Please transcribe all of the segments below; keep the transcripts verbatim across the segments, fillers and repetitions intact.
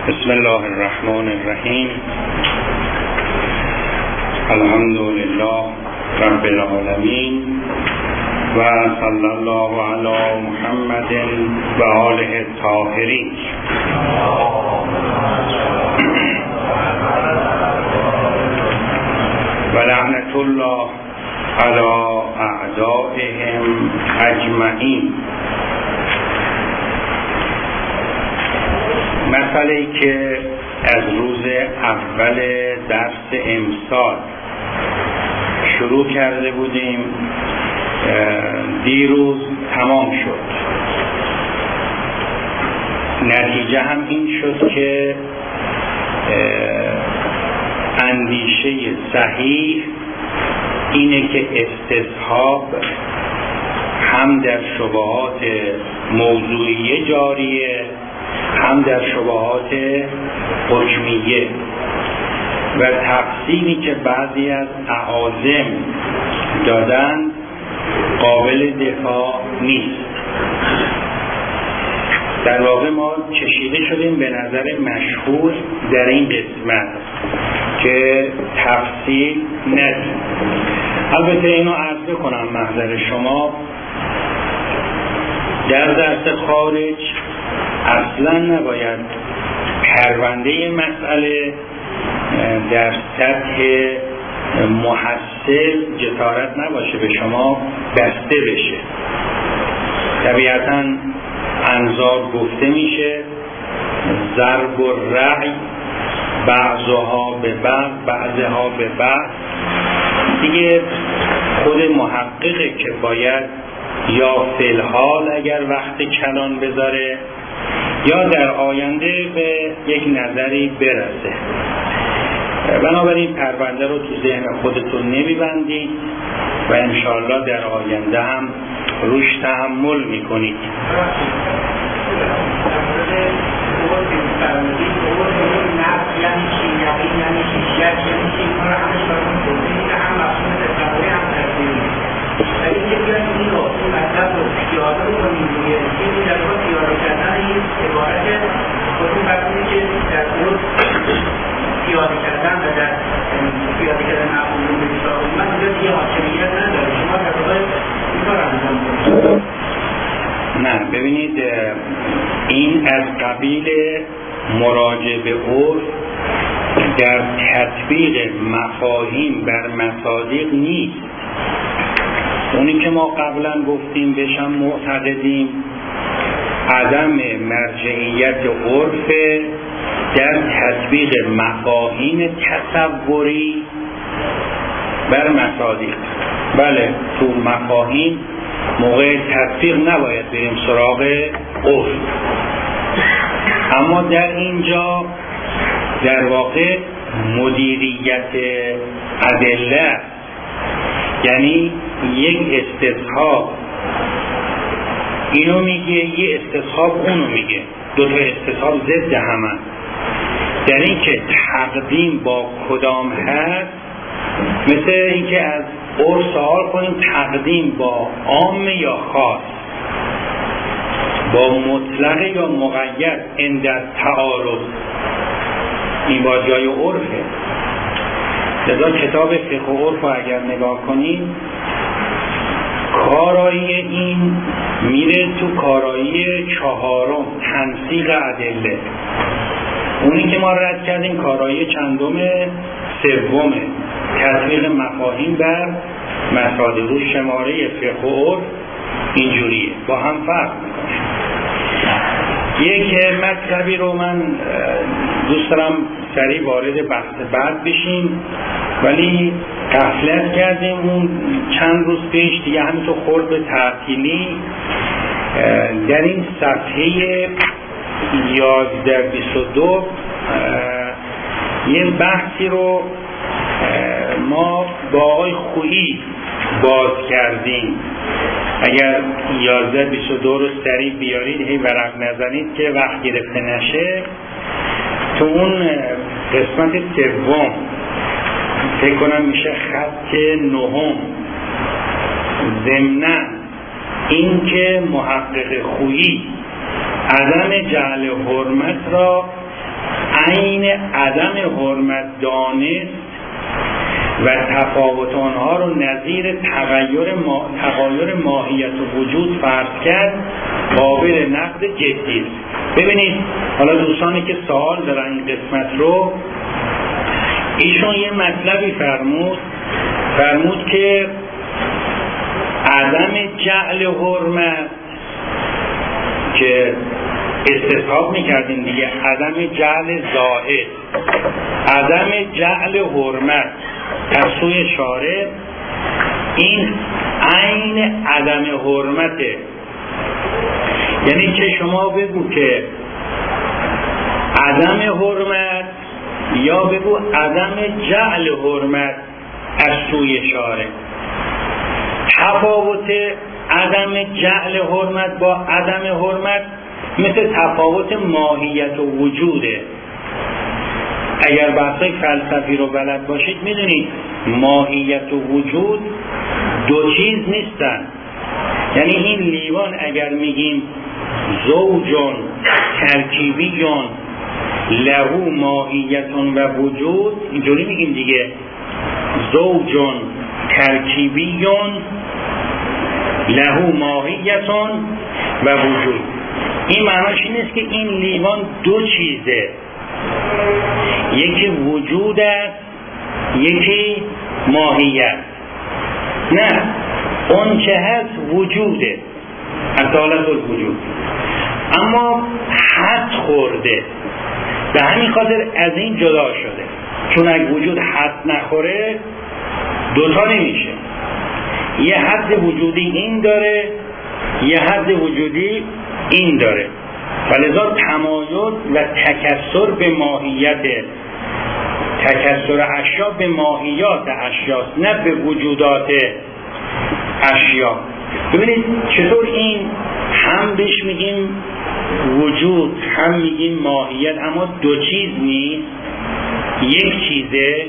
بسم الله الرحمن الرحیم. الحمد لله رب العالمین و صلی الله علی محمد و آله الطاهرین. و لعنت الله علی اعدائهم اجمعین. مسئله‌ای که از روز اول درس امسال شروع کرده بودیم دیروز تمام شد. نتیجه هم این شد که اندیشه صحیح اینه که استصحاب هم در شبهات موضوعیه جاریه، هم در شبهات حکمیه، و تفصیلی که بعضی از اعاظم دادن قابل دفاع نیست. در واقع ما کشیده شدیم به نظر مشهور در این قسمت که تفصیل ندیم. البته اینو عرض کنم محضر شما، در درس خارج اصلا نباید پرونده مسئله در سطح محصل جسارت نباشه به شما بسته بشه. طبیعتا انظار گفته میشه، ضرب و رعی بعضها به بعض بعضها به بعض. دیگه خود محققه که باید یا فی الحال اگر وقت کلان بذاره یا در آینده به یک نظری برسه. بنابراین پرونده رو تو ذهن خودتون نمیبندید و انشاءالله در آینده هم روش تحمل میکنید. پیاده کردن و در پیاده کردن مفهوم به اصطلاح من اینجا یه حاکمیت نداره. شما در واقع این کار انجام بدید. نه ببینید، این از قبیل مراجعه به عرف در تطبیق مفاهیم بر مصادیق نیست. اونی که ما قبلا گفتیم بهشم معتقدیم عدم مرجعیت عرف در تطبیق مفاهیم تصوری بر مصادیق. بله، تو مفاهیم موقع تطبیق نباید بریم سراغ عرف، اما در اینجا در واقع مدیریت ادله، یعنی یک استصحاب اینو میگه، یه استصحاب اونو میگه، دو تا استصحاب ضد همن. در این که تقدیم با کدام هست، مثل اینکه از عرف سوال کنیم تقدیم با عام یا خاص، با مطلق یا مقید عند تعارض. این با جای عرفه. لذا کتاب فقه و عرف اگر نگاه کنیم، کارایی این میره تو کارایی چهارم، تنسیق ادله. اونی که ما رد کردیم کارایی چندمه؟ سومه، تطبیق مفاهیم بر مصادیق. شماره فقه و عرف اینجوریه، با هم فرق میکنه. یک مطلبی رو من دوست دارم سریع وارد بحث بعد بشیم، ولی غفلت کردیم اون چند روز پیش دیگه همینطور خورد به تعطیلی. در این صفحه یازده بیست و دو یه بحثی رو ما با آقای خویی باز کردیم. اگر یازده بیست و دو رو سریع بیارید، هی ورق نزنید که وقت گرفته نشه. تو اون قسمت سوم فکر کنم میشه خط نهم، ضمناً این که محقق خویی عدم جعل حرمت را عین عدم حرمت دانست و تفاوت آنها رو نظیر تغییر ما... تغییر ماهیت و وجود فرض کرد، قابل نقد جدی است. ببینید حالا دوستانی که سوال دارن این قسمت رو، ایشون یه مطلبی فرمود فرمود که عدم جعل حرمت که استصحاب میکردیم دیگه، عدم جعل زائد، عدم جعل حرمت از سوی شارع، این عین عدم حرمته. یعنی که شما بگو که عدم حرمت یا بگو عدم جعل حرمت از سوی شارع. تفاوت عدم جعل حرمت با عدم حرمت مثل تفاوت ماهیت و وجوده. اگر بحثای فلسفی رو بلد باشید میدونید ماهیت و وجود دو چیز نیستن. یعنی این لیوان اگر میگیم زوجون ترکیبیون لهو ماهیتون و وجود، اینجوری میگیم دیگه، زوجون ترکیبیون لهو ماهیتون و وجود. این معناش این است که این لیوان دو چیزه، یکی وجود است یکی ماهیت. نه، اون که هست وجوده، اصالت الوجود، اما حد خورده، به همین خاطر از این جدا شده. چون اگه وجود حد نخوره دوتا نمیشه. یه حد وجودی این داره، یه حد وجودی این داره، ولذا تمایز و تکثر به ماهیت، تکثر اشیا به ماهیات اشیاست، نه به وجودات اشیا. ببینید چطور این هم بهش میگیم وجود هم میگیم ماهیت، اما دو چیز نیست، یک چیزه.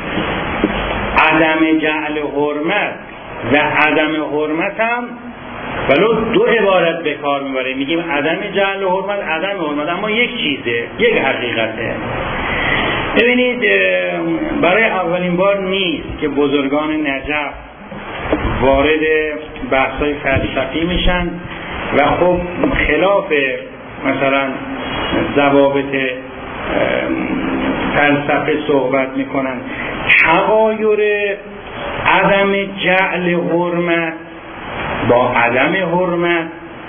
عدم جعل حرمت و عدم حرمت هم ولو دو عبارت به کار میبره، میگیم عدم جعل حرمت عدم حرمت، اما یک چیزه، یک حقیقته. ببینید برای اولین بار نیست که بزرگان نجف وارد بحث‌های فلسفی میشن و خب خلاف مثلا ضوابط فلسفه صحبت میکنن. تغایر عدم جعل حرمت با عدم حرمت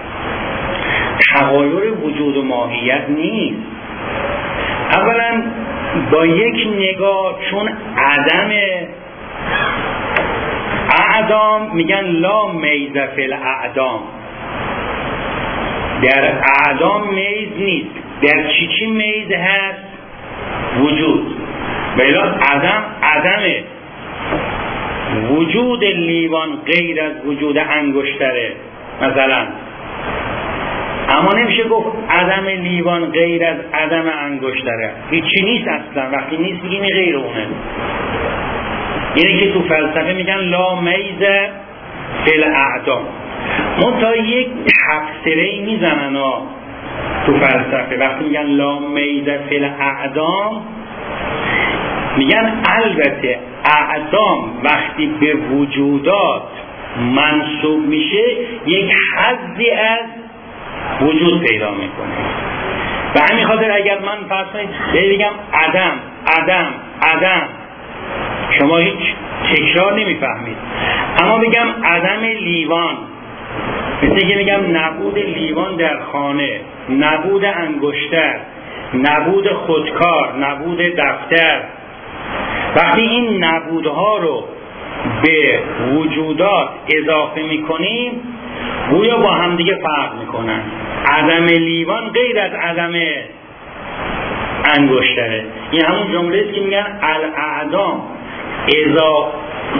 تغایر وجود و ماهیت نیست. اولا با یک نگاه، چون عدم اعدام میگن لا میز فی الاعدام، در اعدام میز نیست. در چی چی میز هست؟ وجود. بلا عدم عدمه. وجود لیوان غیر از وجود انگشتره مثلا، اما نمیشه گفت عدم لیوان غیر از عدم انگشتره. هیچی نیست اصلا. وقتی نیست میگیم غیر اونه. اینه که تو فلسفه میگن لا میز فی الاعدام. منتها یک تفسیری میزنن ها تو فلسفه. وقتی میگن لا میز فی الاعدام میگن البته اعدام وقتی به وجودات منسوب میشه یک حدی از وجود پیدا میکنه. به همین خاطر اگر من فرض کنید بگم عدم عدم عدم، شما هیچ تکرار نمیفهمید. اما بگم عدم لیوان، مثل که میگم نبود لیوان در خانه، نبود انگشتر، نبود خودکار، نبود دفتر. وقتی این نبودها رو به وجودات اضافه میکنیم گویا با همدیگه فرق میکنن. عدم لیوان غیر از عدم انگشتره. این همون جمله است که میگن الاعدام اضافه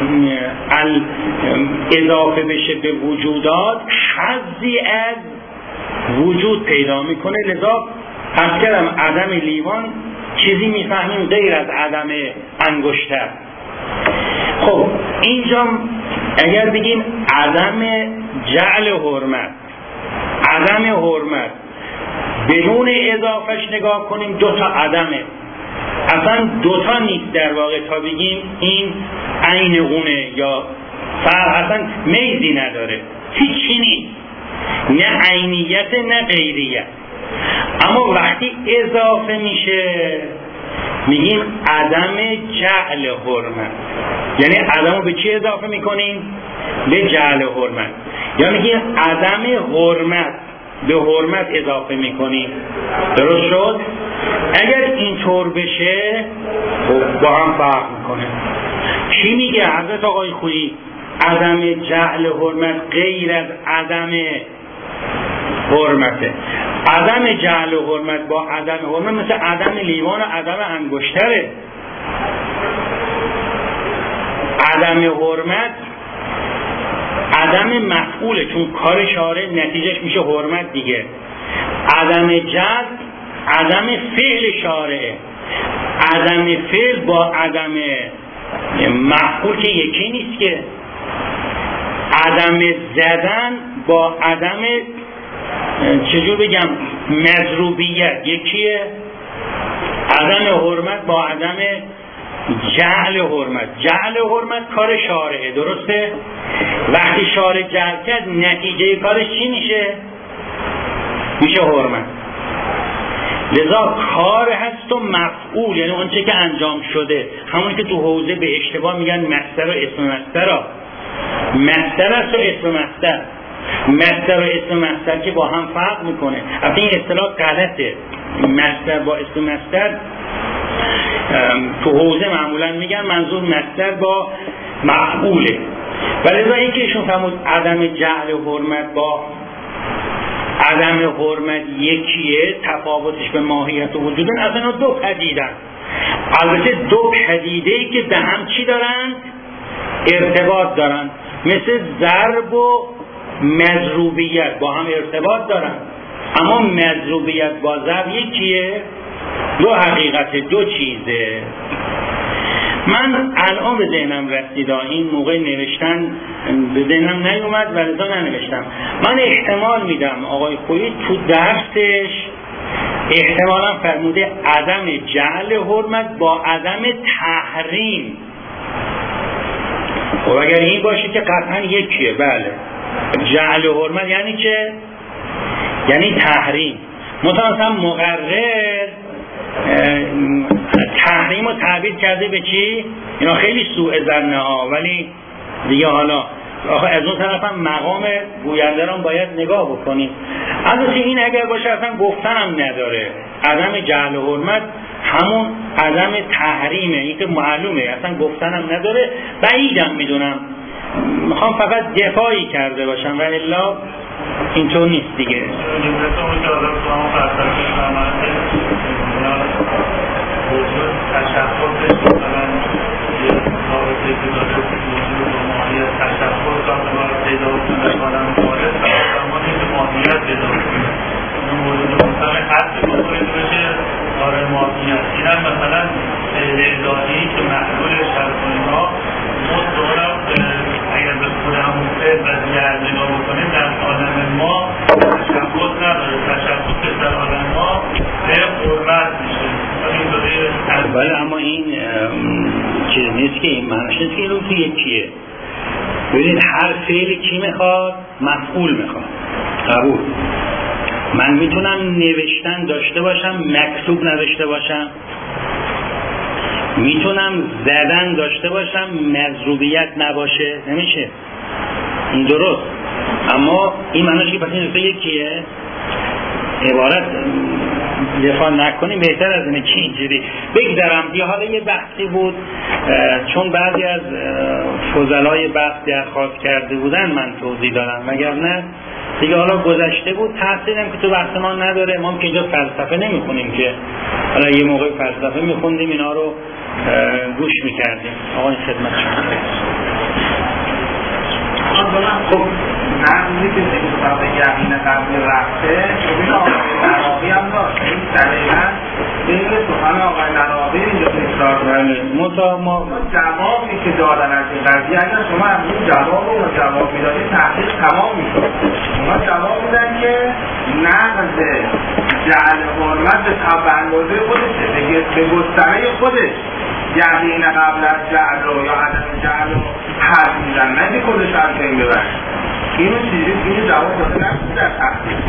اضافه بشه به وجودات حظی از وجود پیدا میکنه. لذا پس کردم عدم لیوان چیزی میفهمیم غیر از عدم انگشتر. خب اینجا اگر بگیم عدم جعل حرمت، عدم حرمت بدون اضافهش نگاه کنیم دو تا عدمه، اصلا دوتا نیست در واقع تا بگیم این عین اونه یا فرق، اصلا میزی نداره، هیچی نیست، نه عینیت نه غیریت. اما وقتی اضافه میشه میگیم عدم جعل حرمت، یعنی عدم رو به چی اضافه میکنیم؟ به جعل حرمت. یا میگیم عدم حرمت به حرمت اضافه میکنیم. درست شد؟ اگر اینطور بشه خب با هم فرق میکنه. چی میگه حضرت آقای خویی؟ عدم جعل حرمت غیر از عدم حرمته. عدم جعل حرمت با عدم حرمت مثل عدم لیوان و عدم انگشتره. عدم حرمت عدم مفعوله، چون کار شارع نتیجهش میشه حرمت دیگه. عدم جعل عدم فعل شارعه. عدم فعل با عدم مفعول که یکی نیست که. عدم زدن با عدم چجور بگم مضروبیت یکیه. عدم حرمت با عدم جعل حرمت. جعل حرمت کار شارعه، درسته؟ وقتی شارع جعل کرد نتیجه کارش چی میشه؟ میشه حرمت. لذا کار هست و مفعول، یعنی اون چه که انجام شده، همون که تو حوزه به اشتباه میگن مصدر و اسم مصدر ها. مصدر است و اسم مصدر. مصدر و اسم مصدر که با هم فرق میکنه. البته این اصطلاح غلطه. مصدر با اسم مصدر تو حوزه معمولا میگن منظور مصدر با مفعوله. ولی لذا این که ایشون فرمود عدم جعل حرمت با عدم حرمت یکیه، تفاوتش به ماهیت و وجودن، از اینا دو پدیدن. البته دو پدیده‌ای که به هم چی دارن؟ ارتباط دارن. مثل ضرب و مضروبیت با هم ارتباط دارن، اما مضروبیت با ضرب یکیه؟ دو حقیقت، دو چیزه. من الان به ذهنم رسید، این موقع نوشتن به ذهنم نیومد و لذا ننوشتم. من احتمال میدم آقای خویی تو درسش احتمالا فرموده عدم جعل حرمت با عدم تحریم. خب اگر این باشه که قطعا یکیه. بله، جعل حرمت یعنی که یعنی تحریم. مثلا مقرر تحریم رو تعبیر کرده به چی؟ اینا خیلی سوء ظنه ها، ولی دیگه حالا آخه از اون طرف هم مقام گوینده رو باید نگاه بکنیم. البته این اگر باشه اصلا گفتن هم نداره. عدم جعل حرمت همون عدم تحریمه، این که معلومه، اصلا گفتن هم نداره. بعیدم میدونم، میخوام فقط دفاعی کرده باشم و الا اینطور نیست دیگه. مثلا الهی که محلول شرطانی ها مطلب اگر به خود همون فعل و دیگر نگاه بکنیم در عالم ما تشخص نداره. تشخص در عالم ما به حرمت میشه. بله، اما این چیز نیست که این معنیش نیست که این رو تو یکیه. ببینید هر فعلی چی میخواد؟ مفعول میخواد. قبول. من میتونم نوشتن داشته باشم مکتوب نداشته باشم، میتونم زدن داشته باشم مضروبیت نباشه، نمیشه. این درست. اما این معنیش که پس این رسته یکیه. عبارت دفاع نکنیم بهتر از اینه که اینجوری بگذارم. یه حالا یه بحثی بود، چون بعضی از فضلای بحث درخواست کرده بودن من توضیح دادم، مگر نه دیگه حالا گذشته بود. تحصیلم که تو بحث ما نداره، ما که اینجا فلسفه نمیخونیم که حالا یه موقع فلسفه میخوندیم اینا رو گوش میکردیم. آقا این خدمت شما. خب نقضی که نمیتونم به یقین قبل رفته این آقای نراقی هم داشت. این دقیقا بین سخن آقای نراقی اینجا تکرار دارد. ما جوابی که دادن از این قضیه، اگر شما همین جواب رو جواب میدادید تحقیق تمام میشد. شما جواب میدن که نقض جعل حرمت به تبندازه خودشه، به گستره خودش یقین قبل از جعل رو یا عدم جعل رو حد میزن، نه که خودش از بین ببره. اینو چیزی اینو جواب داده نشد در تحقیق.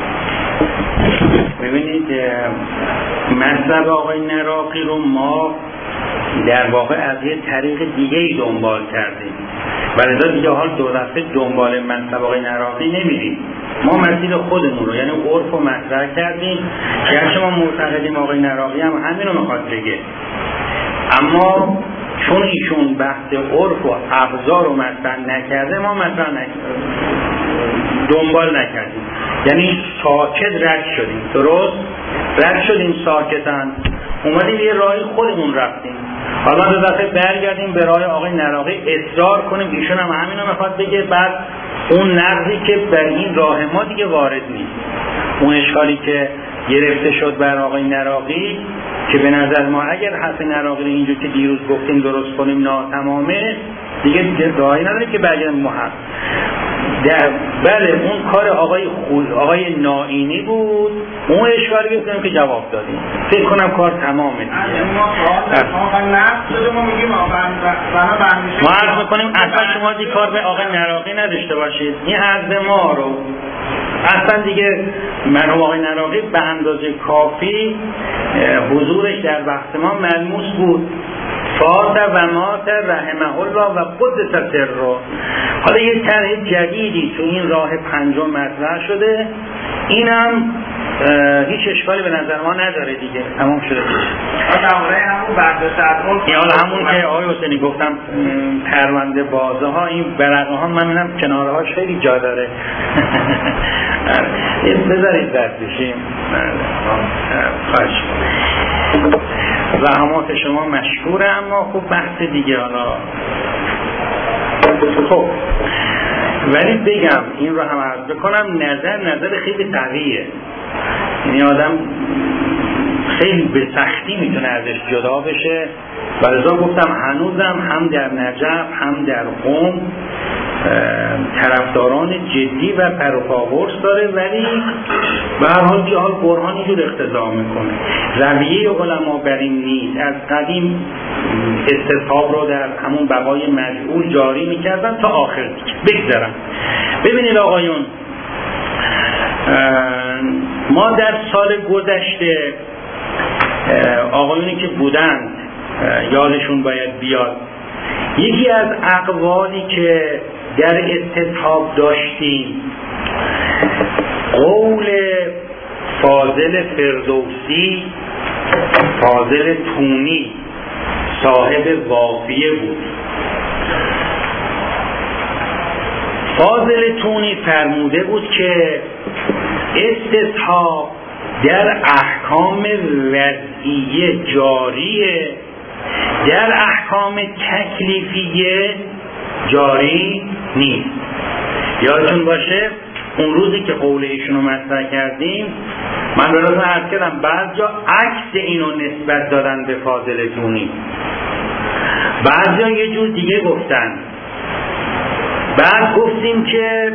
ببینید مطلب آقای نراقی رو ما در واقع از یه طریق دیگه ای دنبال کردیم و لذا دیگه حال دو دفعه دنبال مطلب آقای نراقی نمیریم. ما مسیر خودمون رو یعنی عرف رو مطرح کردیم که هرچه ما معتقدیم آقای نراقی هم همین رو میخواد بگه، اما چون ایشون بحث عرف و ابزار رو مطرح نکرده ما مطرح نکردیم، دنبال نکردیم، یعنی ساکت رد شدیم. درست رد شدیم ساکتاً، اومدیم یه راهی خودمون رفتیم. حالا دو دفعه برگردیم به راه آقای نراقی اصرار کنیم ایشون هم همین رو میخواد بگه، بعد اون نقضی که بر این راه ما دیگه وارد نیست، اون اشکالی که گرفته شد بر آقای نراقی که به نظر ما اگر حرف نراقی رو اینجور که دیروز گفتیم درست کنیم ناتمامه دیگه راهی نداره که برگردیم محق. در بله اون کار آقای خود آقای نائینی بود، اون اشکالی گفتیم که جواب دادیم، فکر کنم کار تمامه دیگه. ما عرض میکنیم اصلا شما دیگه کار به آقای نراقی نداشته باشید، این حرف ما رو اصلا دیگه مرحوم آقای نراقی به اندازه کافی حضورش در بحث ما ملموس بود. فات و مات رحمه الله و قدس سره. حالا یه طرح جدیدی تو این راه پنجم مطرح شده، اینم هیچ اشکالی به نظر ما نداره دیگه، تمام شده. حالا همون برداشت حالا همون که آقای حسینی گفتم پرونده بازه ها، این برقه ها من می‌بینم کناره هاش خیلی جا داره. بذارید دست بشیم. خواهش زحمات شما مشکوره، اما خب بحث دیگه. حالا خب ولی بگم این رو هم عرض بکنم، نظر نظر خیلی قویه، یعنی آدم خیلی به سختی میتونه ازش جدا بشه و لذا گفتم هنوزم هم در نجف هم در قم طرفداران جدی و پروپاگورس داره، ولی به هر حال که حال برهان اینجور اقتضا میکنه. رویه علما بر این نیست، از قدیم استصحاب رو در همون بقای مجعول جاری میکردن تا آخر بگذارن. ببینید آقایون، ما در سال گذشته آقایونی که بودند یادشون باید بیاد، یکی از اقوالی که در استصحاب داشتیم قول فاضل فردوسی، فاضل تونی صاحب وافیه بود. فاضل تونی فرموده بود که استصحاب در احکام وضعیه جاریه، در احکام تکلیفیه جاری نیست. یادتون باشه اون روزی که قول ایشون رو مطرح کردیم من براتون عرض کردم بعض جا عکس اینو نسبت دادن به فاضل تونی، بعض جا یه جور دیگه گفتن. بعد گفتیم که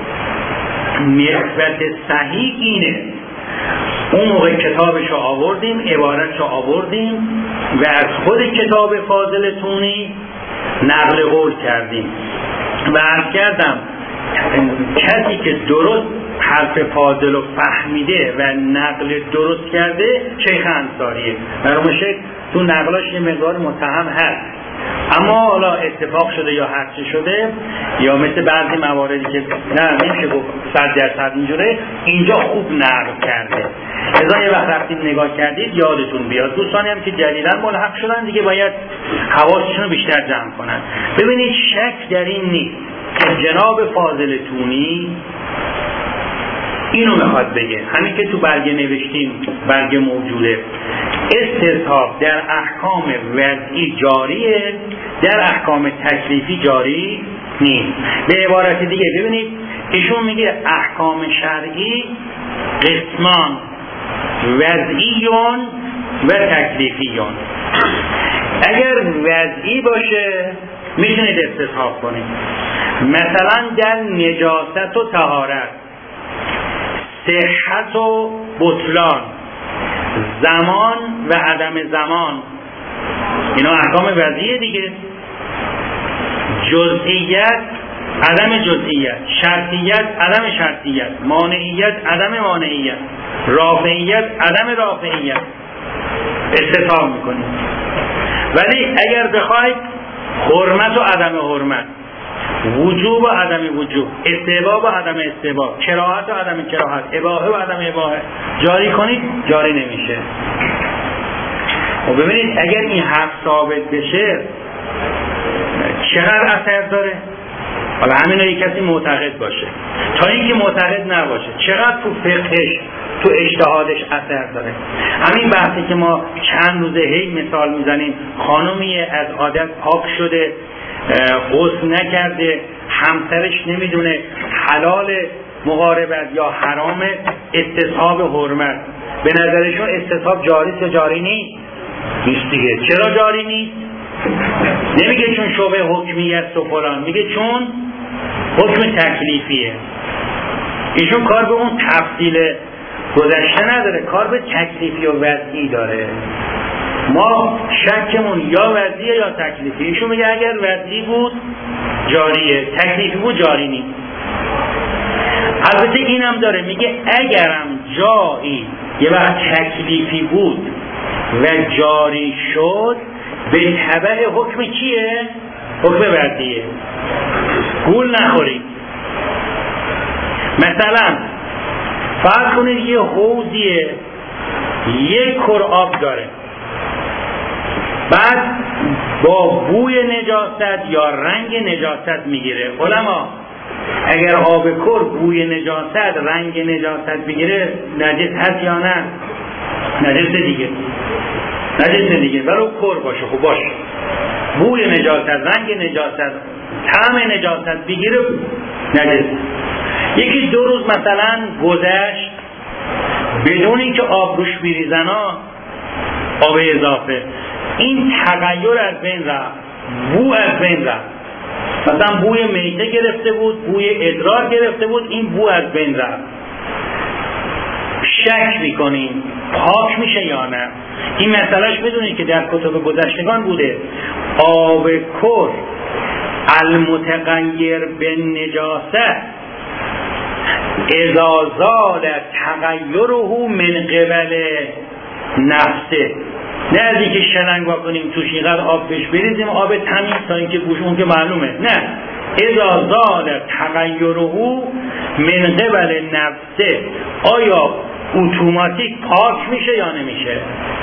نسبت صحیح اینه، اون موقع کتابش رو آوردیم، عبارتش رو آوردیم و از خود کتاب فاضل تونی نقل قول کردیم و عرض کردم کسی که درست حرف فاضل رو فهمیده و نقل درست کرده شیخ انصاریه. برای شیخ تو نقلاش یه مقدار متهم هست، اما حالا اتفاق شده یا هرچی شده یا مثل بعضی مواردی که نه نمیشه گفت صد درصد اینجوره، اینجا خوب نقل کرده. ازا یه وقت رفتید نگاه کردید یادتون بیاد. دوستانی هم که جدیداً ملحق شدن دیگه باید حواسشون رو بیشتر جمع کنن. ببینید شک در این نیست که جناب فاضل تونی اینو میخواد بگه، همین که تو برگه نوشتیم، برگه موجوده، استصحاب در احکام وضعی جاریه، در احکام تکلیفی جاری نیست. به عبارت دیگه ببینید ایشون میگه احکام شرعی قسمان وضعیون و تکلیفیون. اگر وضعی باشه میتونید استصحاب کنید، مثلا در نجاست و طهارت صحت و بطلان، زمان و عدم زمان، اینا احکام وضعیه دیگه. جزئیت عدم جزئیت، شرطیت عدم شرطیت، مانعیت عدم مانعیت، رافعیت عدم رافعیت استثاب میکنیم. ولی اگر بخواید حرمت و عدم حرمت، وجوب و عدم وجوب، استحباب و عدم استحباب، کراهت و عدم کراهت، اباحه و عدم اباحه جاری کنید، جاری نمیشه. و ببینید اگر این حق ثابت بشه چقدر اثر داره. حالا همین رو کسی معتقد باشه، تا اینکه معتقد نباشه چقدر تو فقهش تو اجتهادش اثر داره. همین بحثی که ما چند روزه هی مثال میزنیم، خانومی از عادت پاک شده، غسل نکرده، همسرش نمیدونه حلال مقاربت یا حرام، استصحاب حرمت، به نظرشون استصحاب جاری یا جاری نیست؟ نیست دیگه. چرا جاری نیست؟ نمیگه چون شبه حکمیت و فلان، میگه چون حکم تکلیفیه. ایشون کار به اون تفصیل گذشته نداره، کار به تکلیفی و وضعی داره. ما شکمون یا وضعیه یا تکلیفی. ایشون میگه اگر وضعی بود جاریه، تکلیفی بود جاری نیست. البته اینم داره، میگه اگرم جایی یه وقت تکلیفی بود و جاری شد به تبع حکم کیه؟ حکم وضعیه. گول نخورید. مثلا فرض کنید یه حوضیه یک کر آب داره، بعد با بوی نجاست یا رنگ نجاست میگیره. علما اگر آب کر بوی نجاست رنگ نجاست بگیره نجس هست یا نه؟ نجس دیگه، نجس دیگه، برای کر باشه. خب باشه، بوی نجاست، رنگ نجاست، طعم نجاست بگیره نجس. یکی دو روز مثلا گذشت بدون اینکه آب روش بریزن ها، آب اضافه، این تغییر از بین رفت، بو از بین رفت. مثلا بوی میته گرفته بود، بوی ادرار گرفته بود، این بو از بین رفت. شک میکنیم پاک میشه یا نه؟ این مسئلهش بدونید که در کتب گذشتگان بوده. آب کر المتغیر به نجاست اذا زال تغیره من قبل نفسه، نه از اینکه شلنگ واکنیم توش اینقدر آب بهش بریزیم آب تمیز تا اینکه گوشمون که معلومه، نه، اذا زال تغیره من قبل نفسه، آیا اتوماتیک پاک میشه یا نمیشه؟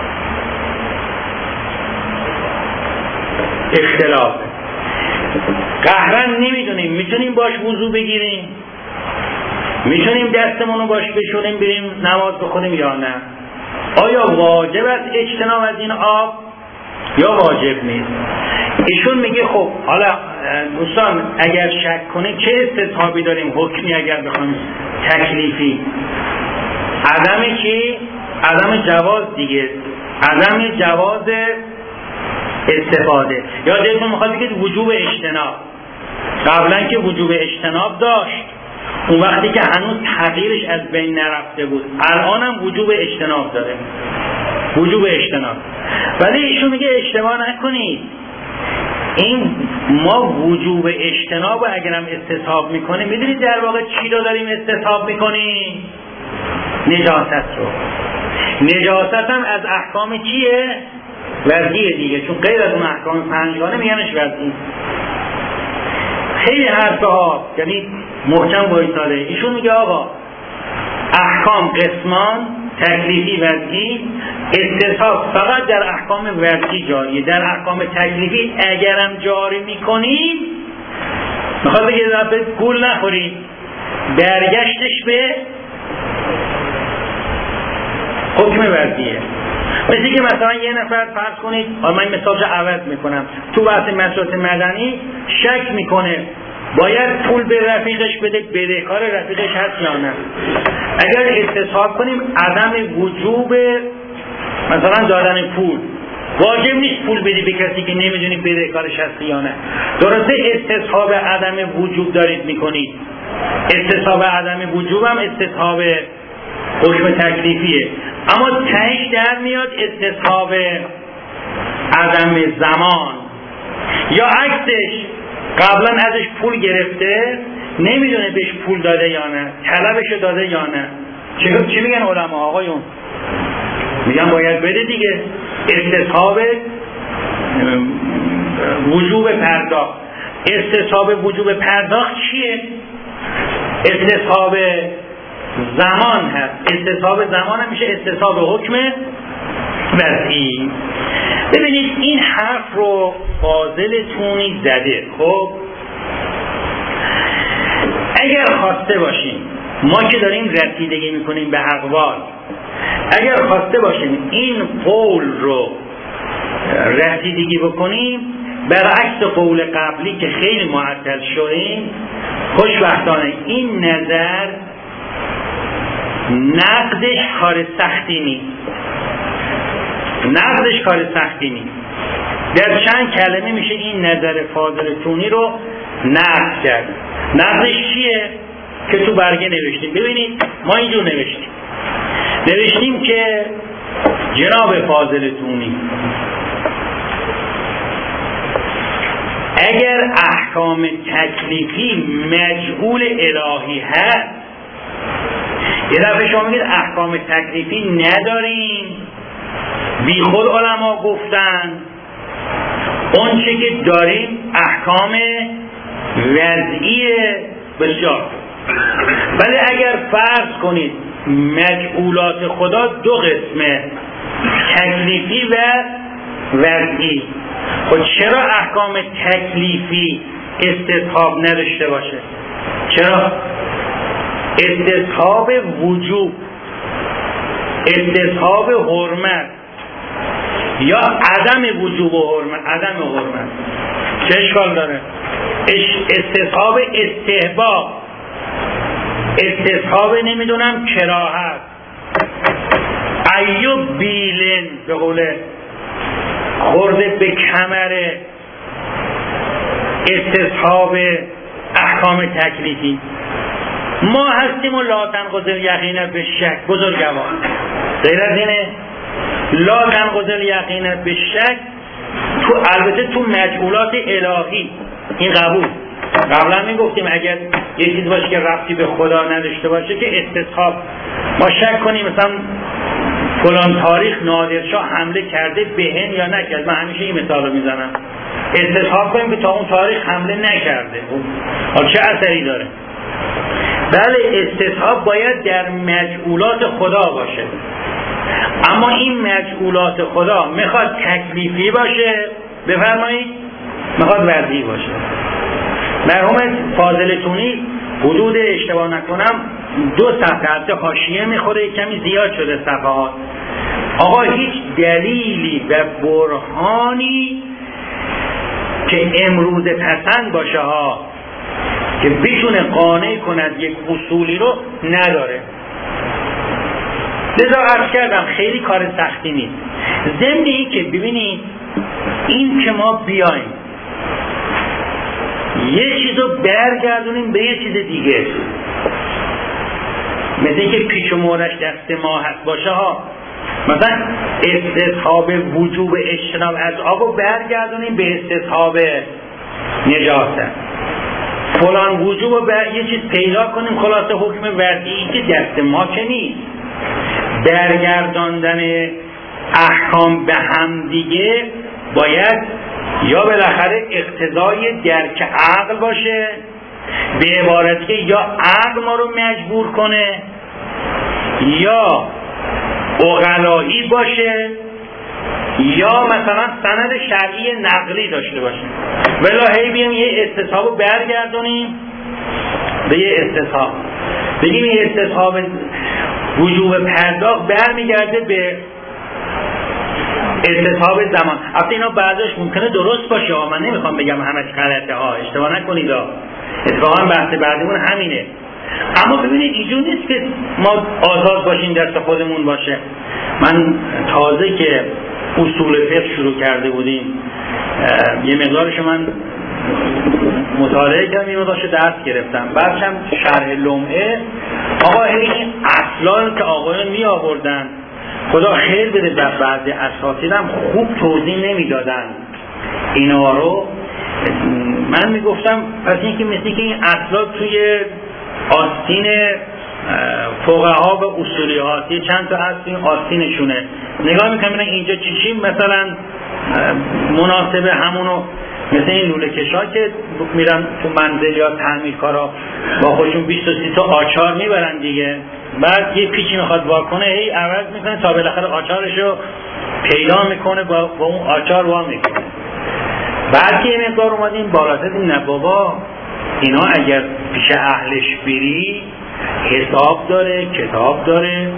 اختلاف. قهرن نمیدونیم میتونیم باش وضو بگیریم، میتونیم دستمونو باش بشونیم بریم نماز بخونیم یا نه؟ آیا واجب است اجتناب از این آب یا واجب نیست؟ ایشون میگه خب حالا دوستان اگر شک کنه چه استصحابی داریم؟ حکمی اگر بخوایم تکلیفی، عدم کی؟ عدم جواز دیگه، عدم جواز استفاده. یا دلتون میخواد بگید وجوب اجتناب. قبلا که وجوب اجتناب داشت اون وقتی که هنوز تغییرش از بین نرفته بود، الان هم وجوب اجتناب داره، وجوب اجتناب. ولی ایشون میگه اشتباه نکنید، این ما وجوب اجتناب رو اگرم استصحاب میکنیم، میدونید در واقع چی رو داریم استصحاب میکنیم؟ نجاست رو. نجاست هم از احکام چیه؟ وضعیه دیگه، چون غیر از اون احکام پنجگانه میگنش وضعی. خیلی حرفه ها یعنی محکم بایستاده. ایشون میگه آقا احکام قسمان، تکلیفی وضعی، استصحاب فقط در احکام وضعی جاریه، در احکام تکلیفی اگرم جاری میکنید، میخواد بگه دفعه گول نخورید، برگشتش به حکم وضعیه. مثل که مثلا یه نفر فرض کنید، من مثالش عوض میکنم، تو بحث مسائل مدنی شک میکنه باید پول به رفیقش بده، بدهکار رفیقش هست یا نه. اگر استصحاب کنیم عدم وجوب مثلا دادن پول، واجب نیست پول بدی به کسی که نمیدونی بدهکارش هست یا نه. درسته استصحاب عدم وجوب دارید میکنید، استصحاب عدم وجوب هم استصحاب حکم تکلیفیه، اما تهش در میاد استصحاب عدم زمان، یا عکسش قبلا ازش پول گرفته نمیدونه بهش پول داده یا نه، طلبش داده یا نه. چی, چی میگن علما آقایون؟ میگن باید بده دیگه. استصحاب وجوب پرداخت. استصحاب وجوب پرداخت چیه؟ استصحاب زمان هست. استصحاب زمان هم میشه استصحاب حکم وضعی. ببینید این حرف رو فاضلتونی زده. خب اگر خواسته باشیم، ما که داریم رسیدگی میکنیم به اقوال، اگر خواسته باشیم این قول رو رسیدگی بکنیم برعکس قول قبلی که خیلی معطل شدیم، خوشبختانه این نظر نقدش کار سختی نیست. نقدش کار سختی نیست. در چند کلمه میشه این نظر فاضلتونی رو نقد کرد. نقدش چیه؟ که تو برگه نوشتیم. ببینید ما اینجور نوشتیم نوشتیم که جناب فاضلتونی اگر احکام تکلیفی مجهول الهی هست، یه دفعه شما میگید احکام تکلیفی نداریم، بی خود علما گفتن، اون چه که داریم احکام وضعی بسیار. ولی اگر فرض کنید مجهولات خدا دو قسمه، تکلیفی و وضعی، خب چرا احکام تکلیفی استصحاب نداشته باشه؟ چرا؟ استصحاب وجوب، استصحاب حرمت یا عدم وجوب و حرمت، عدم حرمت چه اشکال داره؟ استصحاب استحباب، استصحاب نمیدونم کراهت، ایوب بیلن به قوله خورده به کمر، استصحاب احکام تکلیفی. ما هستیم و لا تنقض الیقین بالشک، بزرگوار غیر از اینه. لا تنقض الیقین بالشک تو البته تو مجهولات الهی این قبول. قبلا می گفتیم اگر یه چیز باشه که ربطی به خدا نداشته باشه که استصحاب، ما شک کنیم مثلا فلان تاریخ نادرشاه حمله کرده بهن یا نکرد، من همیشه این مثال رو میزنم، استصحاب کنیم که تا اون تاریخ حمله نکرده، حالا چه اثری داره؟ بله استصحاب باید در مجهولات خدا باشه، اما این مجهولات خدا میخواد تکلیفی باشه، بفرمایید، میخواد وضعی باشه. مرحوم فاضلتونی حدود اشتباه نکنم دو صفحه حتی حاشیه میخوره، کمی زیاد شده صفحات. آقا هیچ دلیلی و برهانی که امروز پسند باشه ها که بتونه قانع کند یک اصولی رو نداره. لذا عرض کردم خیلی کار سختی نیست. ضمن این که ببینید این که ما بیایم یه چیز رو برگردونیم به یه چیز دیگه، مثل اینکه پیش و مورش دست ما هست باشه ها، مثلا استصحاب وجوب اجتناب از آب رو برگردونیم به استصحاب نجاست، فلان وجوب رو بر... یه چیز پیدا کنیم خلاصه حکم وضعی که دست ما که نیست. برگرداندن احکام به هم دیگه باید یا بالاخره اقتضای درک عقل باشه، به عبارتی که یا عقل ما رو مجبور کنه یا عقلایی باشه یا مثلا سند شرعی نقلی داشته باشه. ولی هی بیام یه استصحاب رو برگردونیم به یه استصحاب، بگیم یه استصحاب وجوب پرداخت برمیگرده به استصحاب زمان. البته اینا بعضش ممکنه درست باشه ها، من نمیخوام بگم همش غلطه ها، اشتباه نکنید ها، اتفاقا بحث بعدیمون همینه. اما ببینید اینجور نیست که ما آزاد باشیم دست خودمون باشه. من تازه که اصول فقه شروع کرده بودیم یه مقدارش من مطالعه کردم اینو داشته درس گرفتم، بعدش هم شرح لمعه. آقا این اصلا که آقایان می آوردن خدا خیر بده، در بعضی اساتید هم خوب توضیح نمیدادن اینا رو. من میگفتم پس این که مثل که این اصلا توی آستین فقها و اصولی ها یه چند تا هست این آستینشونه، نگاه میکنم اینجا چی چی مثلا مناسبه همونو، مثل این لوله کشا که میرن تو منزل یا تعمیرکارا با خودشون بیست و سی تا آچار میبرن دیگه، بعد یه پیچی میخواد واکنه هی عوض میکنه تا بالاخره آچارشو پیدا میکنه با, با اون آچار وا میکنه. بعد که یه مقدار اومدیم بالاتر دیدیم نه بابا اینا اگر پیش اهلش بری حساب داره، کتاب داره،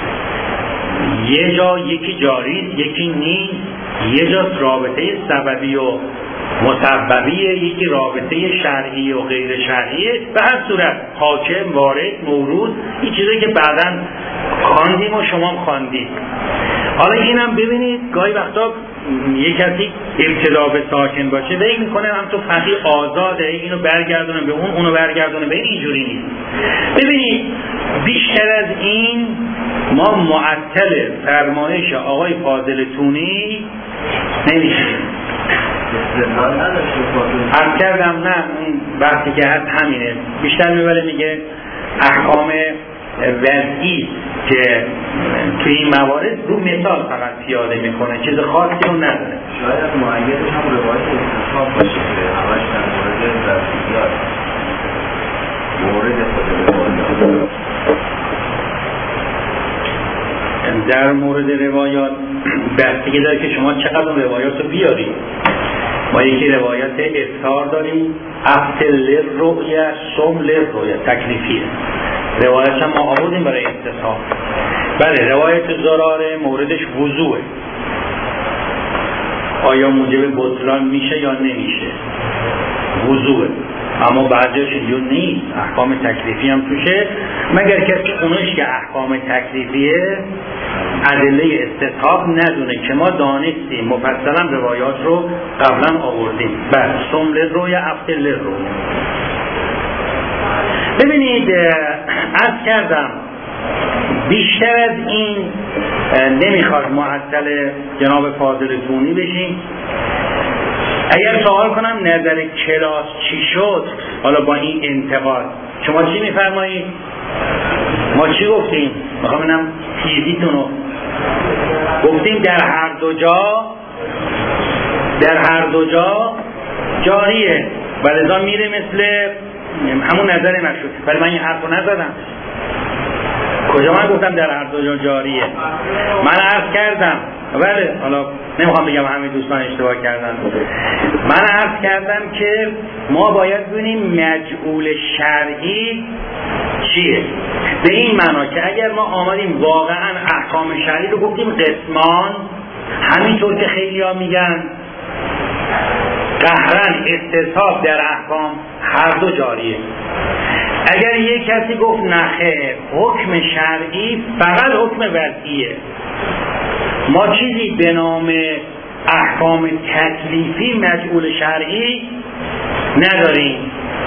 یه جا یکی جاریست یکی نیست، یه جا رابطه سببی و مسببیه، یکی رابطه شرعی و غیر شرعیه. به هر صورت حاکم، وارد، مورود، این چیزایی که بعداً خواندیم و شما هم خواندید. حالا اینم ببینید گاهی وقتا یک کسی ابتدا به ساکن باشه فکر میکنه هم تو فقیه آزاده اینو برگردونه به اون اونو برگردونه به این، اینجوری نیست. ببینید بیشتر از این ما معطل فرمایش آقای فاضل تونی نمیشیم. عرض کردم نه اون بحثی که هست همینه، بیشتر میبره میگه احکام وضعی که توی این موارد رو مثال فقط پیاده میکنه، چیز خاصی رو نداره. شاید معیدش هم روایت استثاب باشه که همش در مورد وضعیات مورد خود در مورد روایات بستگی داره که شما چقدر روایات رو بیارید. ما یکی روایت افتار داریم، ابتل رؤیه سمل رؤیه تکلیفیه، روایت هم ما آوردیم برای استصحاب. بله روایت زراره موردش وضوعه، آیا موجب بطلان میشه یا نمیشه، وضوعه. اما بعضیش اینجور نیست، احکام تکلیفی هم توشه، مگر کسی اونش که احکام تکلیفیه ادله استصحاب ندونه که ما دانستیم مفصلا روایات رو قبلا آوردیم. بله سمل روی افتل روی. ببینید عرض کردم بیشتر از این نمیخواد معطل جناب فاضل تونی بشیم. اگر سوال کنم نظر کلاس چی شد حالا با این انتقاد شما چی میفرمایید؟ ما چی گفتیم؟ میخوام اینم تیزیتونو گفتیم در هر دو جا در هر دو جا جاریه و لذا میره مثل همون نظر مشروط. ولی من این حرف رو نزدم. کجا من گفتم در هر دو جا جاریه؟ من عرض کردم بله حالا نمیخوام بگم همه دوستان اشتباه کردن، من عرض کردم که ما باید ببینیم مجعول شرعی چیه، به این معنا که اگر ما آمدیم واقعا احکام شرعی رو گفتیم قسمان، همینطور که خیلی ها میگن قهرن استصحاب در احکام هر دو جاریه. اگر یک کسی گفت نخیر حکم شرعی فقط حکم وضعیه، ما چیزی به نام احکام تکلیفی مجعول شرعی نداریم.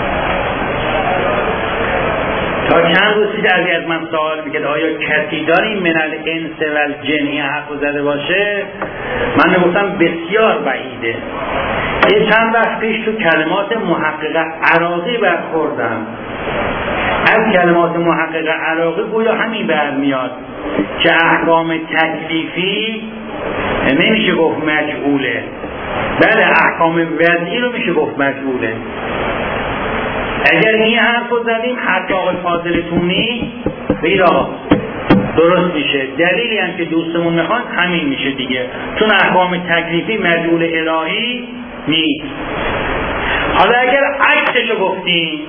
تا چند روز پیش از من سوال میکرد آیا کسی داریم من الانس و الجن حرف زده باشه؟ من نگفتم بسیار بعیده. یه چند وقت پیش تو کلمات محقق عراقی برخوردم، از کلمات محقق عراقی گویا همین برمیاد که احکام تکلیفی نمیشه گفت مجعوله، بله احکام وضعی رو میشه گفت مجعوله. اگر این حرف رو زدیم حتی آقای فاضل تونی بگید آقا درست میشه، دلیلی هم که دوستمون میخوان همین میشه دیگه، چون احکام تکلیفی مجعول الهی نیست. حالا اگر عکسشو گفتیم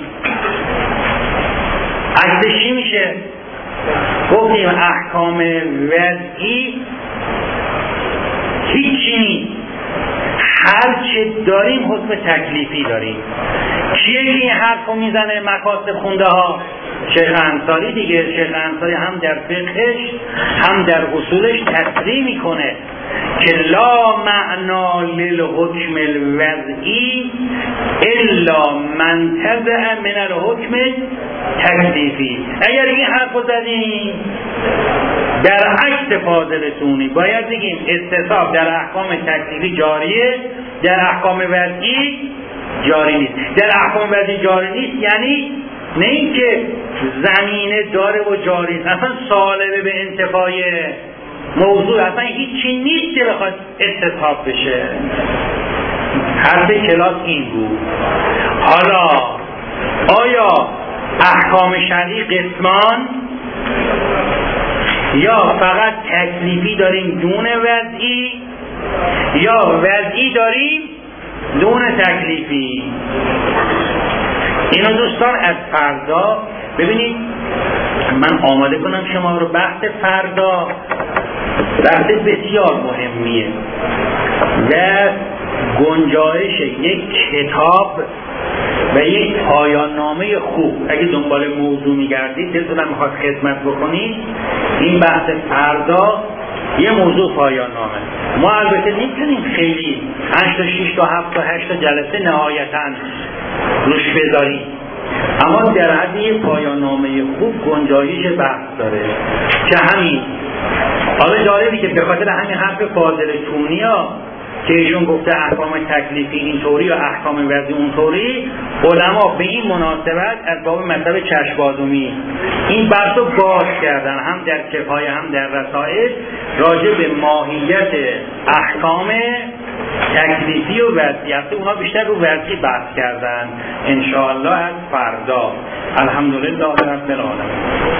عکسش چی میشه؟ گفتیم احکام وضعی هیچی نیست، هر چه داریم حکم تکلیفی داریم. کیه که این حرف رو میزنه؟ مکاتب خونده ها، شیخ انصاری دیگه. شیخ انصاری هم در فقهش هم در اصولش تصریح میکنه که لا معنا للحکم الوضعی الا منتزع من الحکم تکلیفی. اگر این حرف رو زدیم در عکس فاضلتونی باید بگیم استصحاب در احکام تکلیفی جاریه، در احکام وضعی جاری نیست. در احکام وضعی جاری نیست یعنی نه اینکه زمینه داره و جاری نیست، اصلا سالبه به انتفاع موضوع، اصلا هیچی نیست که بخواد استصحاب بشه. حرف کلاس این بود. حالا آیا احکام شرعی قسمان یا فقط تکلیفی داریم دون وضعی یا وضعی داریم دون تکلیفی؟ اینو دوستان از فردا ببینید من آماده کنم شما رو. بحث فردا بحث بسیار مهمیه و گنجایش یک کتاب و یک پایان نامه خوب. اگه دنبال موضوع میگردید دلتونم میخواد خدمت بکنید، این بحث فردا یه موضوع پایان نامه. ما البته میتونیم خیلی پنج تا شش تا هفت تا هشت تا جلسه نهایتاً روش بذاریم، اما در حد یه پایان نامه خوب گنجایش بحث داره که همین. حالا جالبی که به خاطر همین حرف فاضل تونی ها که ایشون گفته احکام تکلیفی اینطوری یا احکام وضعی اونطوری، علما به این مناسبت از باب مطلب چشم‌بازومی این بحث رو باز کردن، هم در کفایه هم در رسائل، راجع به ماهیت احکام تکلیفی و وضعی. اونا بیشتر رو وضعی بحث کردن. انشاءالله از فردا. الحمدلله رب العالمین.